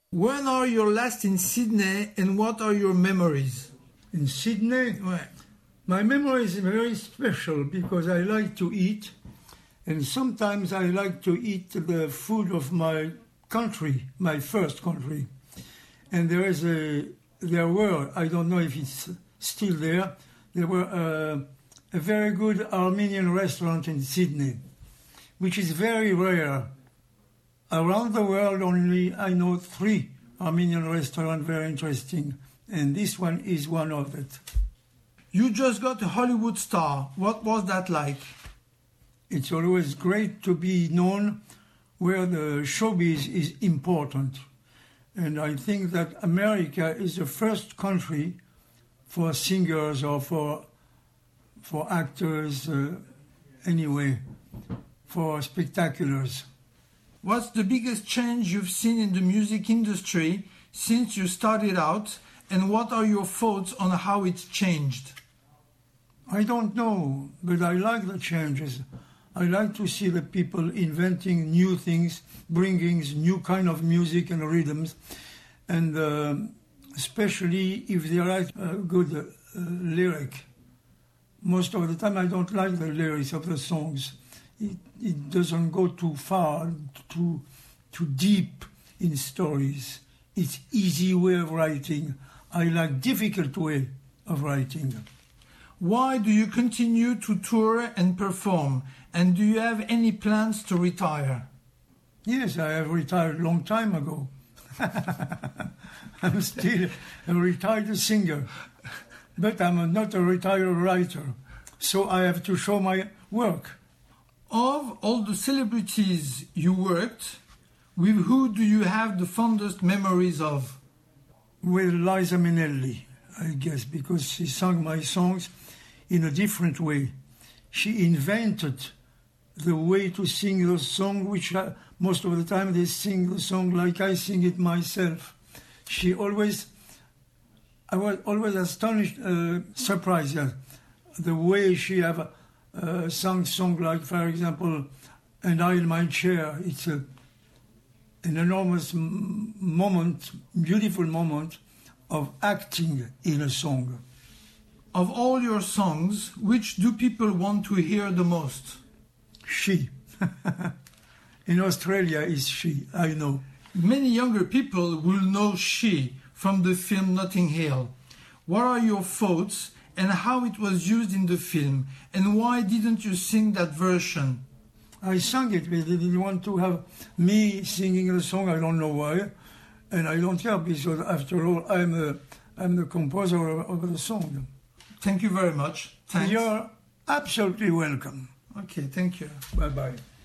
When are you last in Sydney and what are your memories? In Sydney, my memory is very special because I like to eat, and sometimes I like to eat the food of my country, my first country. And there were, I don't know if it's still there were a very good Armenian restaurant in Sydney, which is very rare. Around the world, only I know 3 Armenian restaurants very interesting, and this one is one of it. You just got a Hollywood star. What was that like? It's always great to be known where the showbiz is important. And I think that America is the first country for singers or for actors, anyway, for spectaculars. What's the biggest change you've seen in the music industry since you started out, and what are your thoughts on how it's changed? I don't know, but I like the changes. I like to see the people inventing new things, bringing new kind of music and rhythms, and especially if they write a good lyric. Most of the time I don't like the lyrics of the songs. It doesn't go too far, too deep in stories. It's easy way of writing. I like difficult way of writing. Why do you continue to tour and perform? And do you have any plans to retire? Yes, I have retired a long time ago. I'm still a retired singer, but I'm not a retired writer, so I have to show my work. Of all the celebrities you worked, with who do you have the fondest memories of? With Liza Minnelli, I guess, because she sang my songs in a different way. She invented the way to sing the song, which most of the time they sing the song like I sing it myself. I was always astonished, surprised at the way she have sung song like, for example, And I in My Chair. It's an enormous moment, beautiful moment of acting in a song. Of all your songs, which do people want to hear the most? She. In Australia is She, I know. Many younger people will know She from the film Notting Hill. What are your thoughts and how it was used in the film, and why didn't you sing that version? I sang it, but they didn't want to have me singing the song, I don't know why, and I don't care because after all I'm the composer of the song. Thank you very much. Thanks. You're absolutely welcome. Okay, thank you. Bye-bye.